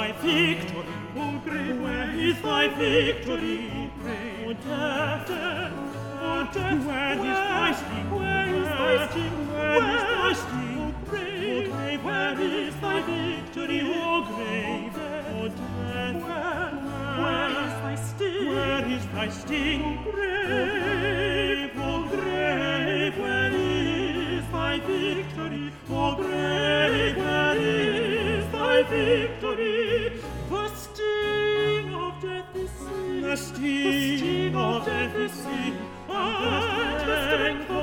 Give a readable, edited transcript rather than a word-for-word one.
thy victory? O grave, where is thy victory? O death, where is thy sting? Where is thy sting? Where is thy sting? O grave, where is thy victory? O grave, O death, where is thy sting? Where is thy sting? O grave, where is thy victory? O grave, where is thy victory? The sting of death is sin. The sting of death is sin. And the strength